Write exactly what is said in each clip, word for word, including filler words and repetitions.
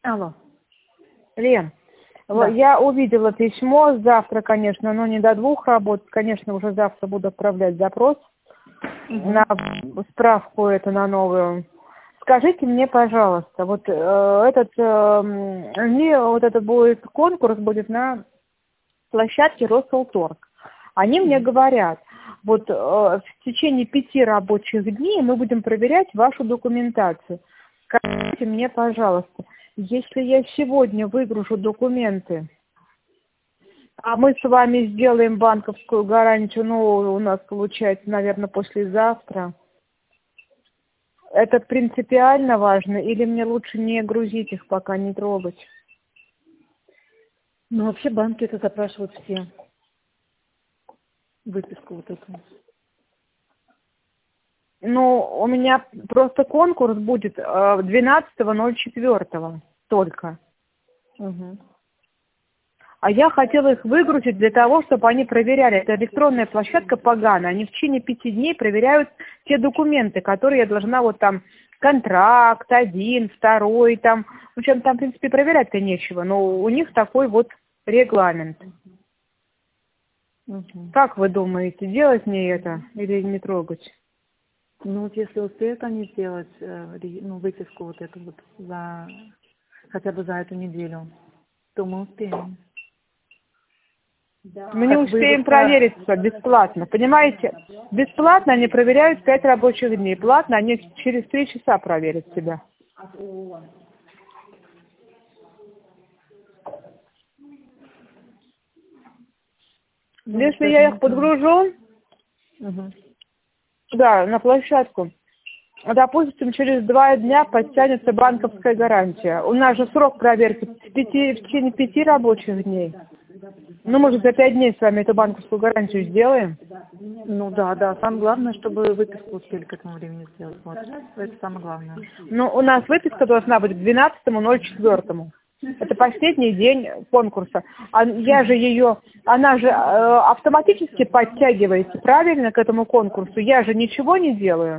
Алло. Лен, Да. я увидела письмо, завтра, конечно, но не до двух работ, конечно, уже завтра буду отправлять запрос Угу. на справку эту, на новую. Скажите мне, пожалуйста, вот э, этот, э, мне вот это будет конкурс будет на площадке Росселторг. Они мне говорят, вот э, в течение пяти рабочих дней мы будем проверять вашу документацию. Скажите мне, пожалуйста, если я сегодня выгружу документы, а мы с вами сделаем банковскую гарантию, ну, у нас получается, наверное, послезавтра, это принципиально важно или мне лучше не грузить их, пока не трогать? Ну, вообще банки это запрашивают все. Выписку вот эту. Ну, у меня просто конкурс будет двенадцатого ноль четвёртого только. Угу. А я хотела их выгрузить для того, чтобы они проверяли. Это электронная площадка Пагана. Они в течение пяти дней проверяют те документы, которые я должна вот там, контракт, один, второй, там, в общем, там, в принципе, проверять-то нечего, но у них такой вот регламент. Угу. Как вы думаете, делать мне это или не трогать? Ну, вот если успеют они сделать, э, ре- ну, выписку вот эту вот за, хотя бы за эту неделю, то мы успеем. Мы не Так вы успеем вот про... проверить все бесплатно, понимаете? Бесплатно они проверяют пять рабочих дней, платно они через три часа проверят себя. Ну, вот Если я поэтому, их да. подгружу, Угу. да, на площадку, допустим, через два дня подтянется банковская гарантия. У нас же срок проверки в, пяти, в течение пяти рабочих дней. Ну, может, за пять дней с вами эту банковскую гарантию сделаем? Ну да, да. Самое главное, чтобы выписку успели к этому времени сделать. Вот. Это самое главное. Ну, у нас выписка должна быть к двенадцатому ноль четвёртому. Это последний день конкурса. А я же ее, она же э, автоматически подтягивается, правильно, к этому конкурсу? Я же ничего не делаю.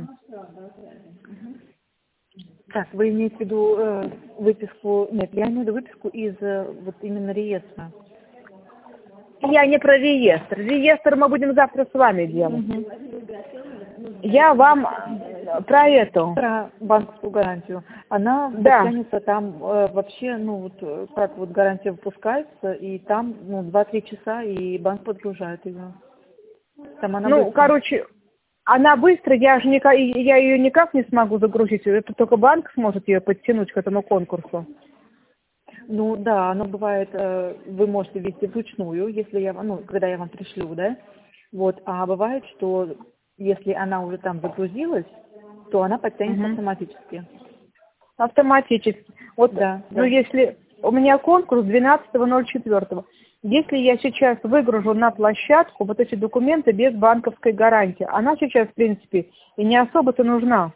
Так, вы имеете в виду э, выписку... Нет, я имею в виду выписку из э, вот именно реестра. Я не про реестр. Реестр мы будем завтра с вами делать. Угу. Я вам про эту. Про банковскую гарантию. Она Да. подтянется там э, вообще, ну вот э, как вот гарантия выпускается, и там ну два-три часа, и банк подгружает ее. Там она Ну, быстро. короче, она быстро, я же никак, я ее никак не смогу загрузить. Это только банк сможет ее подтянуть к этому конкурсу. Ну да, оно бывает, э, вы можете ввести вручную, если я, вам- ну, когда я вам пришлю, да, вот, а бывает, что если она уже там загрузилась, то она подтянется Угу. автоматически. Автоматически. Вот, Да, ну, да. если у меня конкурс двенадцатого ноль четвёртого. Если я сейчас выгружу на площадку вот эти документы без банковской гарантии, она сейчас, в принципе, и не особо-то нужна.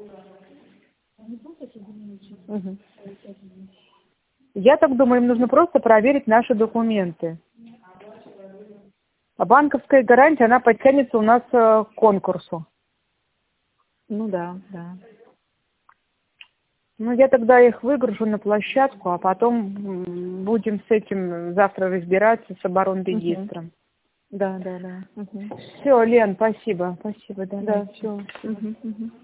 Угу. Я так думаю, им нужно просто проверить наши документы. А банковская гарантия, она подтянется у нас э, к конкурсу. Ну да, да. Ну, я тогда их выгружу на площадку, а потом м, будем с этим завтра разбираться, с Угу. оборонрегистром. Да, да, да. Угу. Все, Лен, спасибо. Спасибо, да. Да, все. Угу, угу.